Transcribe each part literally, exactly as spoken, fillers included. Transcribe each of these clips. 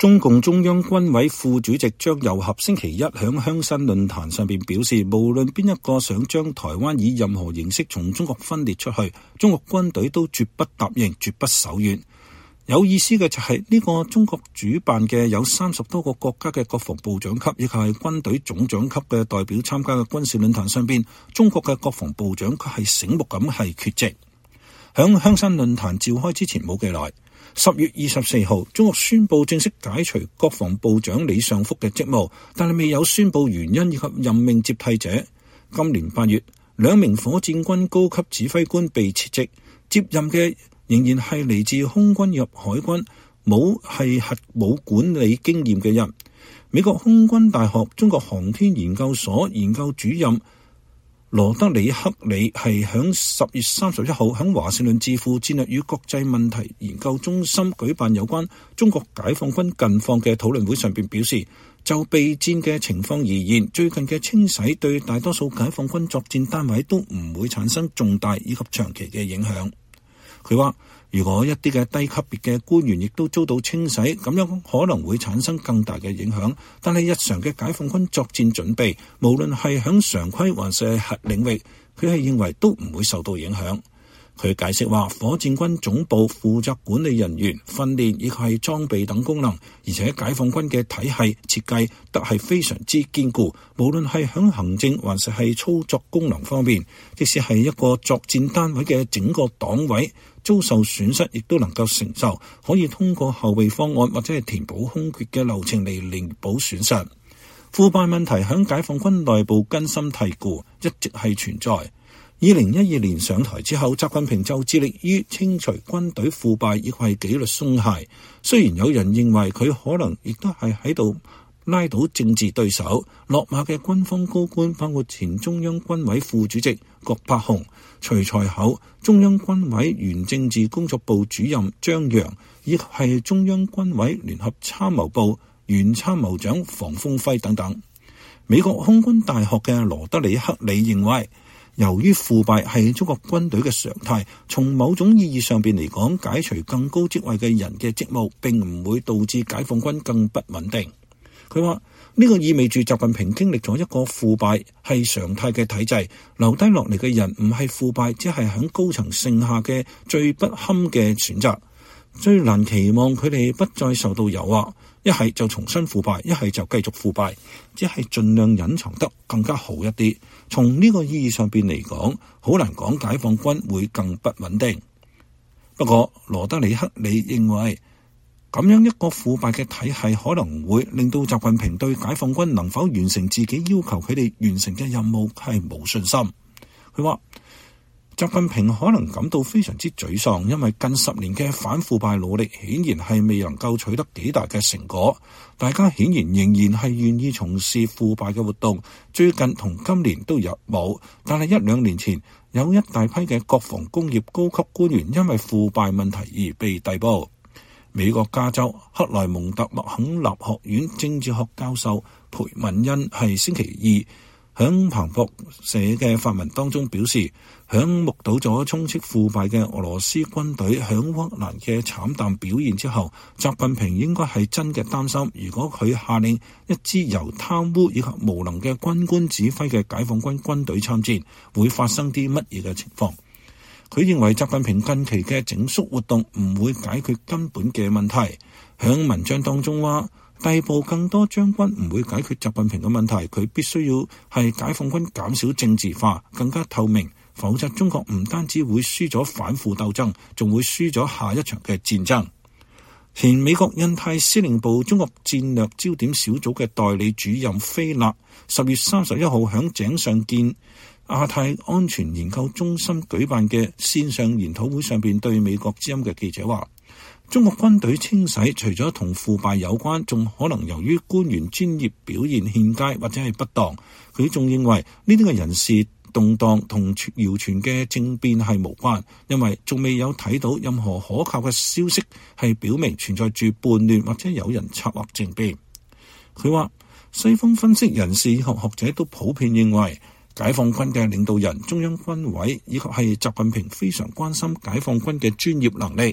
中共中央軍委副主席張又俠星期一響香山論壇上邊表示，無論邊一個想將台灣以任何形式從中國分裂出去，中國軍隊都絕不答應，絕不手軟。有意思嘅就係呢個中國主辦嘅有三十多個國家嘅國防部長級以及係軍隊總長級嘅代表參加嘅軍事論壇上邊，中國嘅國防部長佢係醒目咁係缺席。響香山論壇召開之前冇幾耐，十月二十四號，中國宣布正式解除國防部長李尚福嘅職務，但係未有宣布原因以及任命接替者。今年八月，兩名火箭軍高級指揮官被撤職，接任嘅仍然係嚟自空軍及海軍，冇係核武管理經驗嘅人。美國空軍大學中國航天研究所研究主任羅德里克里係響十月三十一號響華盛頓智庫戰略與國際問題研究中心舉辦有關中國解放軍近況嘅討論會上邊表示，就備戰嘅情況而言，最近嘅清洗對大多數解放軍作戰單位都唔會產生重大以及長期嘅影響。佢話，如果一啲嘅低級別嘅官員亦都遭到清洗，咁樣可能會產生更大嘅影響。但係日常嘅解放軍作戰準備，無論係響常規還是核領域，佢係認為都唔會受到影響。佢解釋話，火箭軍總部負責管理人員、訓練以及係裝備等功能，而且解放軍嘅體系設計得係非常之堅固，無論係響行政還是係操作功能方面，即使係一個作戰單位嘅整個黨委遭受損失，亦都能夠承受，可以通過後備方案或者係填補空缺嘅流程嚟彌補損失。腐敗問題響解放軍內部根深蒂固，一直係存在。二零一二年上台之後，習近平就致力於清除軍隊腐敗以及係紀律鬆懈。雖然有人認為佢可能亦都係喺度拉倒政治對手，落馬嘅軍方高官包括前中央軍委副主席郭伯雄、徐才厚、中央軍委原政治工作部主任張陽，以及係中央軍委聯合參謀部原參謀長房峰輝等等。美國空軍大學嘅羅德里克里認為，由於腐敗係中國軍隊嘅常態，從某種意義上邊嚟講，解除更高職位嘅人嘅職務並唔會導致解放軍更不穩定。佢話呢個意味住習近平經歷咗一個腐敗係常態嘅體制，留低落嚟嘅人唔係腐敗，只係響高層剩下嘅最不堪嘅選擇。最難期望佢哋不再受到誘惑，一係就重新腐敗，一係就繼續腐敗，只係盡量隱藏得更加好一啲。從呢個意義上邊嚟講，好難講解放軍會更不穩定。不過羅德里克里認為，咁樣一個腐敗嘅體系可能會令到習近平對解放軍能否完成自己要求佢哋完成嘅任務係冇信心。佢話習近平可能感到非常之沮喪，因為近十年嘅反腐敗努力顯然係未能夠取得幾大嘅成果。大家顯然仍然係願意從事腐敗嘅活動，最近同今年都有冇，但係一兩年前有一大批嘅國防工業高級官員因為腐敗問題而被逮捕。美國加州克萊蒙特麥肯納學院政治學教授裴文恩係星期二響彭博社嘅發文當中表示，響目睹咗充斥腐敗嘅俄羅斯軍隊響烏克蘭嘅慘淡表現之後，習近平應該係真嘅擔心，如果佢下令一支由貪污以及無能嘅軍官指揮嘅解放軍軍隊參戰，會發生啲乜嘢嘅情況。佢認為習近平近期嘅整肅活動唔會解決根本嘅問題。響文章當中話，逮捕更多將軍唔會解決習近平嘅問題，佢必須要係解放軍減少政治化，更加透明，否則中國唔單止會輸咗反腐鬥爭，仲會輸咗下一場嘅戰爭。前美國印太司令部中國戰略焦點小組嘅代理主任菲勒十月三十一號響井上健亞太安全研究中心舉辦嘅線上研討會上邊對美國之音嘅記者話，中國軍隊清洗除咗同腐敗有關，仲可能由於官員專業表現欠佳或者係不當。佢仲認為呢啲嘅人事動盪同謠傳嘅政變係無關，因為仲未有睇到任何可靠嘅消息係表明存在住叛亂或者有人策劃政變。佢話西方分析人士和學者都普遍認為，解放軍嘅領導人中央軍委以及係習近平非常關心解放軍嘅專業能力，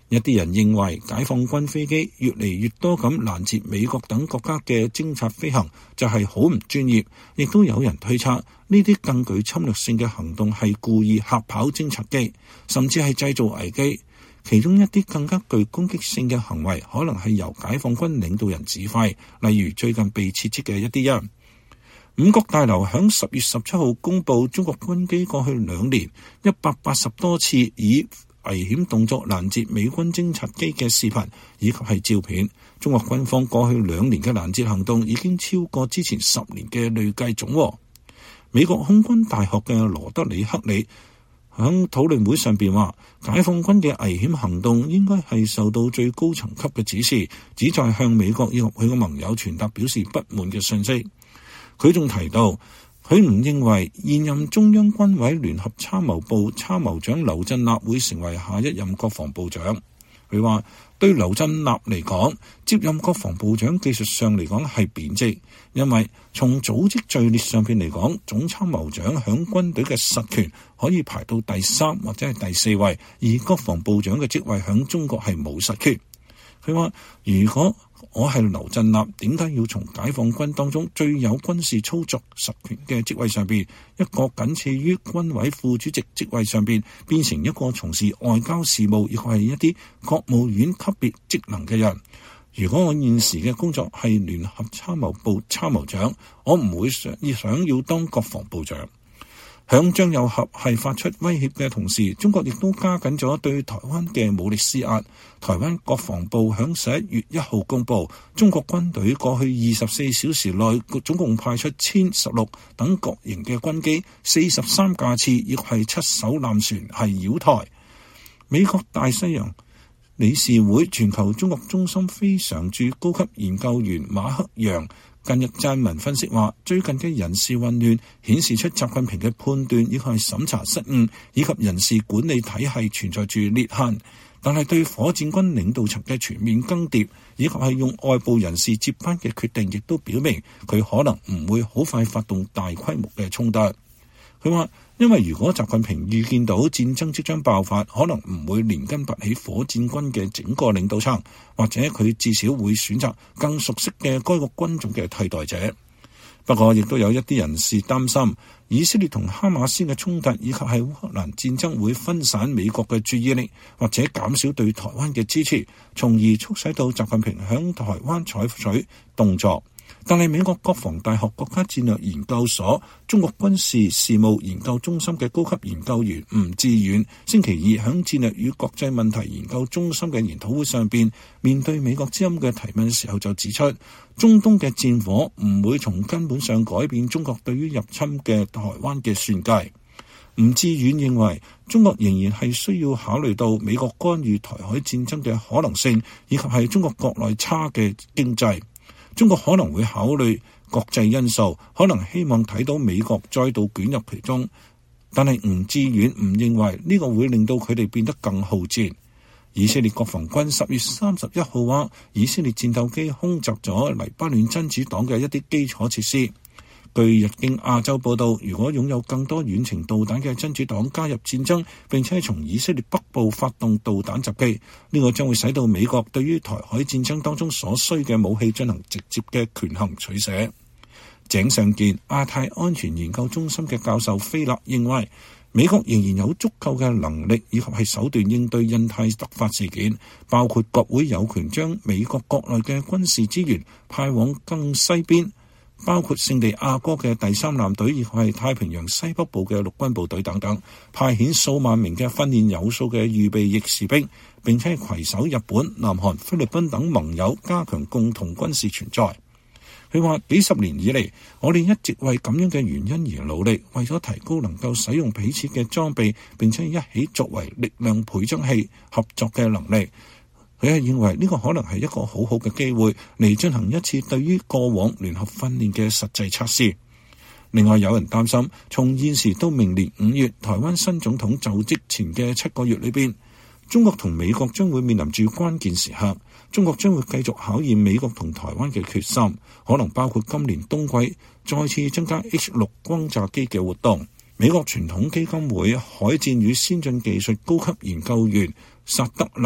一啲人認為解放軍飛機越嚟越多咁攔截美國等國家嘅偵察飛行就係好唔專業，亦都有人推測呢啲更具侵略性嘅行動係故意嚇跑偵察機，甚至係製造危機。其中一啲更加具攻擊性嘅行為可能係由解放軍領導人指揮，例如最近被撤職嘅一啲人。五角大樓響十月十七號公佈中國軍機過去兩年一百八十多次以危險動作攔截美軍偵察機嘅視頻以及係照片。中國軍方過去兩年嘅攔截行動已經超過之前十年嘅累計總和。美國空軍大學嘅羅德里克里響討論會上邊話，解放軍嘅危險行動應該係受到最高層級嘅指示，旨在向美國以及佢嘅盟友傳達表示不滿嘅信息。佢仲提到，佢唔認為現任中央軍委聯合參謀部參謀長劉振立會成為下一任國防部長。佢話對劉振立嚟講，接任國防部長技術上嚟講係貶職，因為從組織序列上邊嚟講，總參謀長響軍隊嘅實權可以排到第三或者係第四位，而國防部長嘅職位響中國係冇實權。佢話如果我係劉振立，點解要從解放軍當中最有軍事操作實權嘅職位上邊，一個僅次於軍委副主席職位上邊，變成一個從事外交事務亦係一啲國務院級別職能嘅人？如果我現時嘅工作係聯合參謀部參謀長，我唔會想想要當國防部長。響張又俠係發出威脅嘅同時，中國亦都加緊咗對台灣嘅武力施壓。台灣國防部響十一月一號公佈，中國軍隊過去二十四小時內總共派出殲十六等各型嘅軍機四十三架次，亦係七艘艦船係繞台。美國大西洋理事會全球中國中心非常駐高級研究員馬克楊近日撰文分析話，最近嘅人事混亂顯示出習近平嘅判斷以及係審查失誤，以及人事管理體系存在住裂痕。但係對火箭軍領導層嘅全面更迭，以及係用外部人士接班嘅決定，亦都表明佢可能唔會好快發動大規模嘅衝突。佢話，因為如果習近平預見到戰爭即將爆發，可能唔會連根拔起火箭軍嘅整個領導層，或者佢至少會選擇更熟悉嘅該個軍種嘅替代者。不過，亦都有一啲人士擔心，以色列同哈馬斯嘅衝突以及係烏克蘭戰爭會分散美國嘅注意力，或者減少對台灣嘅支持，從而促使到習近平向台灣採取動作。但係美國國防大學國家戰略研究所中國軍事事務研究中心嘅高級研究員吳志遠星期二響戰略與國際問題研究中心嘅研討會上邊，面對美國之音嘅提問嘅時候就指出，中東嘅戰火唔會從根本上改變中國對於入侵嘅台灣嘅算計。吳志遠認為，中國仍然係需要考慮到美國干預台海戰爭嘅可能性，以及係中國國內差嘅經濟。中國可能會考慮國際因素，可能希望睇到美國再度捲入其中，但係吳志遠唔認為呢個會令到佢哋變得更好戰。以色列國防軍十月三十一號話，以色列戰鬥機空襲咗黎巴嫩真主黨嘅一啲基礎設施。據日經亞洲報道，如果擁有更多遠程導彈嘅真主黨加入戰爭，並且從以色列北部發動導彈襲擊，呢個將會使到美國對於台海戰爭當中所需嘅武器進行直接嘅權衡取捨。井上健亞太安全研究中心嘅教授菲勒認為，美國仍然有足夠嘅能力以及係手段應對印太突發事件，包括國會有權將美國國內嘅軍事資源派往更西邊，包括聖地亞哥嘅第三艦隊，以及係太平洋西北部嘅陸軍部隊等等，派遣數萬名嘅訓練有素嘅預備役士兵，並且攜手日本、南韓、菲律賓等盟友，加強共同軍事存在。佢話，幾十年以嚟，我哋一直為咁樣嘅原因而努力，為咗提高能夠使用彼此嘅裝備，並且一起作為力量倍增器合作嘅能力。佢係認為呢個可能係一個好好嘅機會嚟進行一次對於過往聯合訓練嘅實際測試。另外，有人擔心，從現時到明年五月台灣新總統就職前嘅七個月裏邊，中國同美國將會面臨住關鍵時刻。中國將會繼續考驗美國同台灣嘅決心，可能包括今年冬季再次增加 H 六轟炸機嘅活動。美國傳統基金會海戰與先進技術高級研究員薩德勒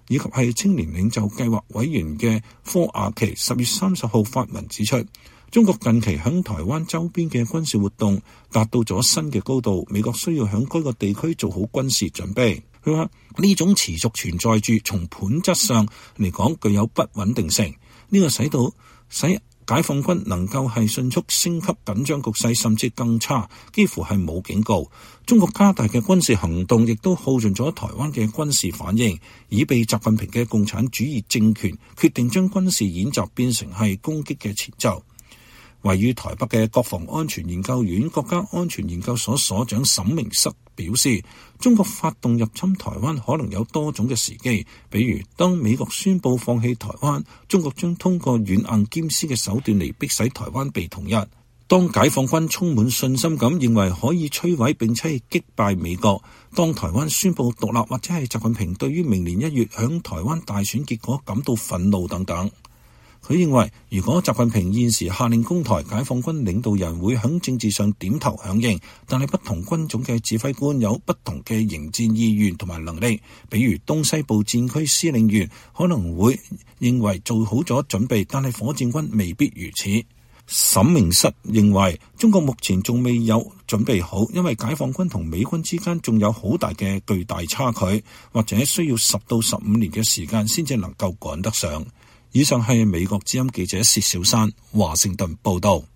以及係青年領袖計劃委員嘅科亞奇十月三十號發文指出，中國近期響台灣周邊嘅軍事活動達到咗新嘅高度，美國需要響該個地區做好軍事準備。佢話呢種持續存在住，從本質上嚟講具有不穩定性，呢、這個使到使解放軍能夠係迅速升級緊張局勢，甚至更差，幾乎係冇警告。中國加大嘅軍事行動亦都耗盡咗台灣嘅軍事反應，已被習近平嘅共產主義政權決定將軍事演習變成係攻擊嘅前奏。位於台北嘅國防安全研究院國家安全研究所所長沈明室表示，中國發動入侵台灣可能有多種嘅時機，比如當美國宣布放棄台灣，中國將通過軟硬兼施嘅手段嚟迫使台灣被統一。當解放軍充滿信心咁認為可以摧毀並且擊敗美國，當台灣宣布獨立，或者係習近平對於明年一月響台灣大選結果感到憤怒等等。佢認為，如果習近平現時下令攻台，解放軍領導人會喺政治上點頭響應，但係不同軍種嘅指揮官有不同嘅迎戰意願同埋能力。比如東西部戰區司令員可能會認為做好咗準備，但係火箭軍未必如此。沈明室認為，中國目前仲未有準備好，因為解放軍同美軍之間仲有好大嘅巨大差距，或者需要十到十五年嘅時間先至能夠趕得上。以上係美國之音記者薛小山華盛頓報道。